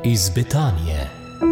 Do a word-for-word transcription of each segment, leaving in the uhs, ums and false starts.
Iz Betanije.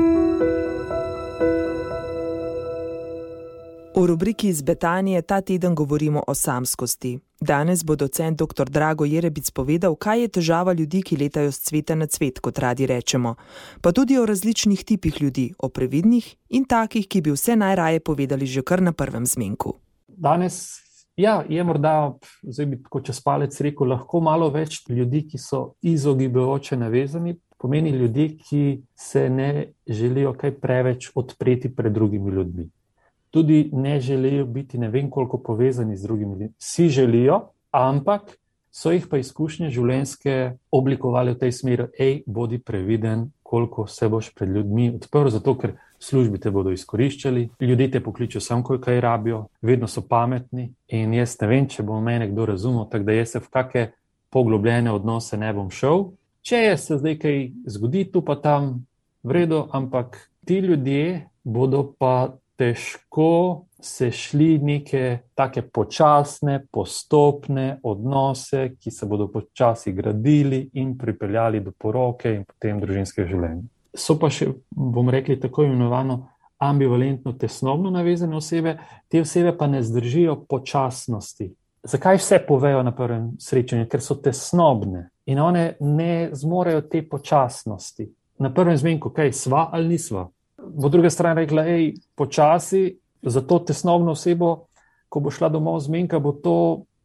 V rubriki Iz Betanije ta teden govorimo o samskosti. Danes bo docent doktor Drago Jerebic povedal, kaj je težava ljudi, ki letajo s cveta na cvet, kot radi rečemo, pa tudi o različnih tipih ljudi, o previdnih in takih, ki bi vse najraje povedali že kar na prvem zmenku. Danes ja, je morda, zdaj bi tako čez palec rekel, lahko malo več ljudi, ki so izogibajoče navezani, pomeni ljudi, ki se ne želijo kaj preveč odpreti pred drugimi ljudmi. Tudi ne želijo biti ne vem koliko povezani z drugimi ljudmi. Vsi želijo, ampak so jih pa izkušnje življenjske oblikovali v tej smeri, ej, bodi previden, koliko se boš pred ljudmi odprl, zato ker službi te bodo izkoriščali, ljudje te pokličejo samo, ko kaj rabijo, vedno so pametni in jaz ne vem, če bo mene kdo razumel, tako da jaz se v kakšne poglobljene odnose ne bom šel. Če je se zdaj kaj zgodi, tu pa tam v redu, ampak ti ljudje bodo pa težko se šli neke take počasne, postopne odnose, ki se bodo počasi gradili in pripeljali do poroke in potem družinskega življenja. So pa še, bom rekli, tako imenovano ambivalentno tesnobno navezane osebe, te osebe pa ne zdržijo počasnosti. Zakaj vse povejo na prvem srečanju? Ker so tesnobne in one ne zmorejo te počasnosti. Na prvem zmenku, kaj, sva ali nisva? Bo druga stran rekla, ej, počasi, za to tesnobno osebo, ko bo šla domov zmenka, bo to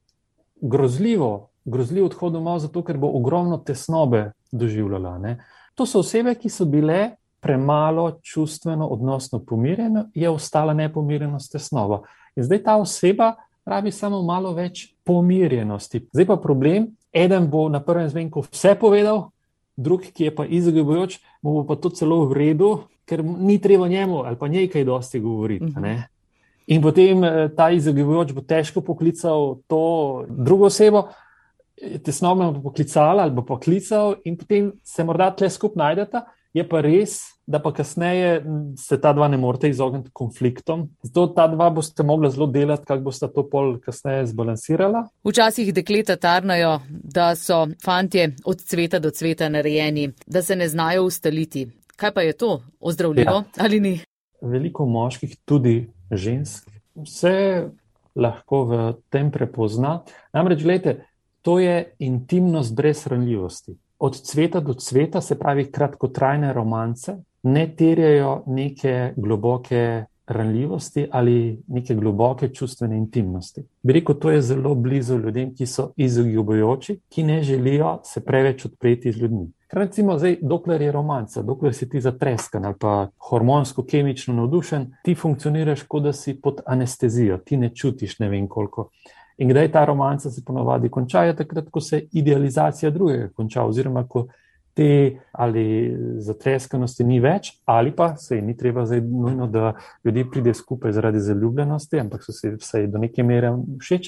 grozljivo, grozljiv odhod domov, zato ker bo ogromno tesnobe doživljala, ne? To so osebe, ki so bile premalo čustveno, odnosno pomirjene, je ostala nepomirjenost tesnoba. In zdaj ta oseba rabi samo malo več pomirjenosti. Zdaj pa problem, eden bo na prvem zmenku vse povedal, drug, ki je pa izogibajoč, mu bo pa to celo v redu, ker ni treba njemu ali pa njej kaj dosti govoriti. Uh-huh. Ne? In potem ta izogibajoč bo težko poklical to drugo osebo, tesnobno bo poklicala ali bo poklical in potem se morda tle skup najdeta. Je pa res, da pa kasneje se ta dva ne morete izogniti konfliktom. Zato ta dva boste mogla zelo delati, kako boste to pol kasneje zbalansirala. Včasih dekleta tarnajo, da so fantje od cveta do cveta narejeni, da se ne znajo ustaliti. Kaj pa je to? Ozdravljivo, ja, ali ni? Veliko moških, tudi žensk, vse lahko v tem prepozna. Namreč, gledajte, to je intimnost brez ranljivosti. Od cveta do cveta, se pravi kratkotrajne romance, ne terjajo neke globoke ranljivosti ali neke globoke čustvene intimnosti. Bi rekel, to je zelo blizu ljudem, ki so izogibajoči, ki ne želijo se preveč odpreti z ljudmi. Ker recimo zdaj, dokler je romanca, dokler si ti zatreskan ali pa hormonsko-kemično navdušen, ti funkcioniraš, kot da si pod anestezijo, ti ne čutiš ne vem koliko. In kdaj ta romanca se ponavadi konča, je takrat, ko se idealizacija drugega konča, oziroma ko te ali zatreskanosti ni več, ali pa se ni treba zdaj nujno, da ljudje pride skupaj zaradi zaljubljenosti, ampak so se vsaj do neke mere všeč,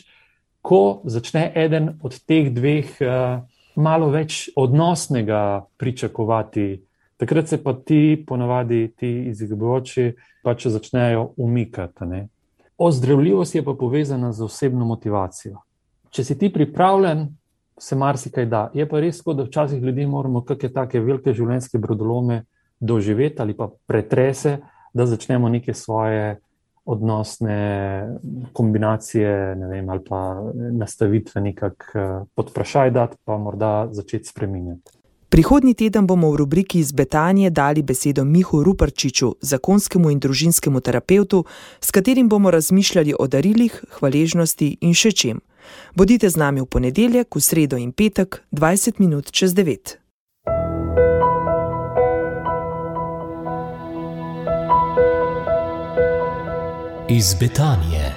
ko začne eden od teh dveh uh, malo več odnosnega pričakovati, takrat se pa ti ponavadi, ti izogibajoči, pač začnejo umikati, ne. Ozdravljivost je pa povezana z osebno motivacijo. Če si ti pripravljen, se marsikaj da. Je pa res, da včasih ljudi moramo kakšne take velike življenjske brodolome doživeti ali pa pretrese, da začnemo neke svoje odnosne kombinacije, ne vem, ali pa nastavitve nekako pod vprašaj dati, pa morda začeti spreminjati. Prihodnji teden bomo v rubriki Iz Betanije dali besedo Mihu Ruparčiču, zakonskemu in družinskemu terapevtu, s katerim bomo razmišljali o darilih, hvaležnosti in še čem. Bodite z nami v ponedeljek, v sredo in petek, dvajset minut čez devet. Iz Betanije.